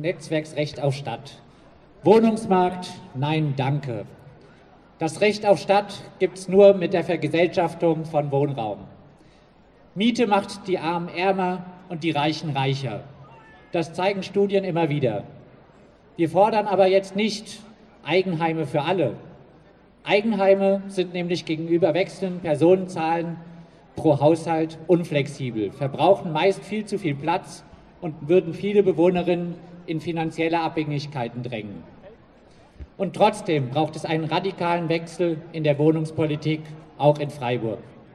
Netzwerksrecht auf Stadt. Wohnungsmarkt, nein, danke. Das Recht auf Stadt gibt es nur mit der Vergesellschaftung von Wohnraum. Miete macht die Armen ärmer und die Reichen reicher. Das zeigen Studien immer wieder. Wir fordern aber jetzt nicht Eigenheime für alle. Eigenheime sind nämlich gegenüber wechselnden Personenzahlen pro Haushalt unflexibel, verbrauchen meist viel zu viel Platz und würden viele Bewohnerinnen in finanzielle Abhängigkeiten drängen. Und trotzdem braucht es einen radikalen Wechsel in der Wohnungspolitik, auch in Freiburg.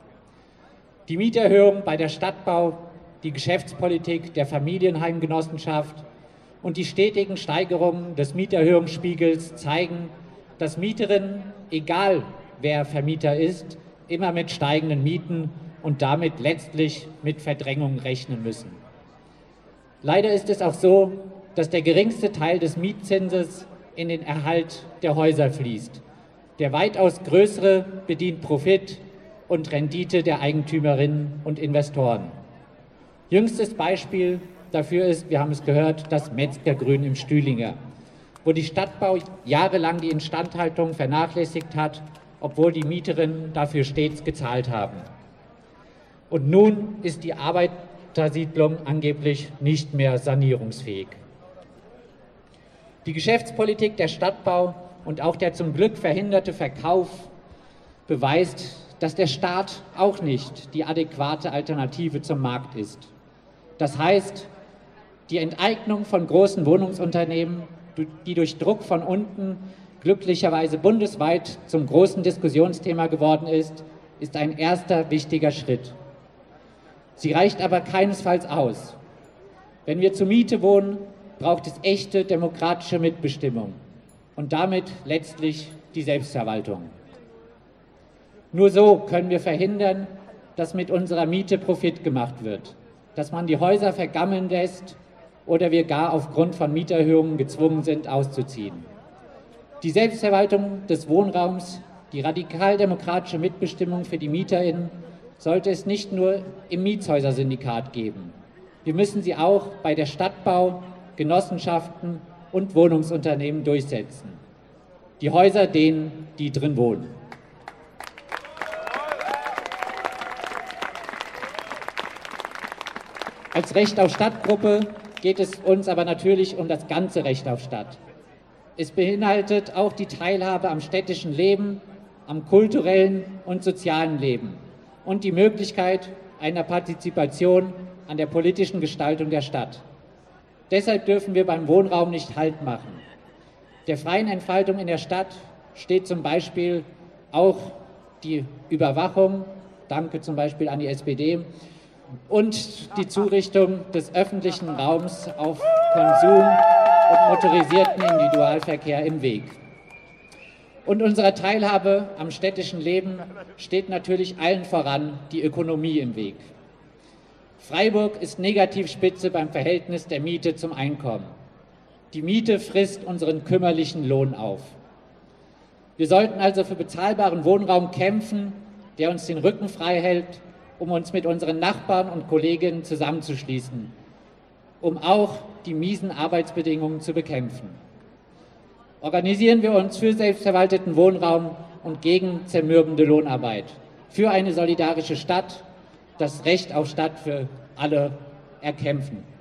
Die Mieterhöhung bei der Stadtbau, die Geschäftspolitik der Familienheimgenossenschaft und die stetigen Steigerungen des Mieterhöhungsspiegels zeigen, dass Mieterinnen, egal wer Vermieter ist, immer mit steigenden Mieten und damit letztlich mit Verdrängung rechnen müssen. Leider ist es auch so, dass der geringste Teil des Mietzinses in den Erhalt der Häuser fließt. Der weitaus größere bedient Profit und Rendite der Eigentümerinnen und Investoren. Jüngstes Beispiel dafür ist, wir haben es gehört, das Metzgergrün im Stühlinger, wo die Stadtbau jahrelang die Instandhaltung vernachlässigt hat, obwohl die Mieterinnen dafür stets gezahlt haben. Und nun ist die Arbeitersiedlung angeblich nicht mehr sanierungsfähig. Die Geschäftspolitik der Stadtbau und auch der zum Glück verhinderte Verkauf beweist, dass der Staat auch nicht die adäquate Alternative zum Markt ist. Das heißt, die Enteignung von großen Wohnungsunternehmen, die durch Druck von unten glücklicherweise bundesweit zum großen Diskussionsthema geworden ist, ist ein erster wichtiger Schritt. Sie reicht aber keinesfalls aus. Wenn wir zur Miete wohnen, braucht es echte demokratische Mitbestimmung und damit letztlich die Selbstverwaltung. Nur so können wir verhindern, dass mit unserer Miete Profit gemacht wird, dass man die Häuser vergammeln lässt oder wir gar aufgrund von Mieterhöhungen gezwungen sind, auszuziehen. Die Selbstverwaltung des Wohnraums, die radikal-demokratische Mitbestimmung für die MieterInnen sollte es nicht nur im Mietshäusersyndikat geben. Wir müssen sie auch bei der Stadtbau, Genossenschaften und Wohnungsunternehmen durchsetzen. Die Häuser denen, die drin wohnen. Als Recht auf Stadtgruppe geht es uns aber natürlich um das ganze Recht auf Stadt. Es beinhaltet auch die Teilhabe am städtischen Leben, am kulturellen und sozialen Leben und die Möglichkeit einer Partizipation an der politischen Gestaltung der Stadt. Deshalb dürfen wir beim Wohnraum nicht Halt machen. Der freien Entfaltung in der Stadt steht zum Beispiel auch die Überwachung, danke zum Beispiel an die SPD, und die Zurichtung des öffentlichen Raums auf Konsum und motorisierten Individualverkehr im Weg. Und unserer Teilhabe am städtischen Leben steht natürlich allen voran die Ökonomie im Weg. Freiburg ist Negativspitze beim Verhältnis der Miete zum Einkommen. Die Miete frisst unseren kümmerlichen Lohn auf. Wir sollten also für bezahlbaren Wohnraum kämpfen, der uns den Rücken frei hält, um uns mit unseren Nachbarn und Kolleginnen zusammenzuschließen, um auch die miesen Arbeitsbedingungen zu bekämpfen. Organisieren wir uns für selbstverwalteten Wohnraum und gegen zermürbende Lohnarbeit, für eine solidarische Stadt, das Recht auf Stadt für alle erkämpfen.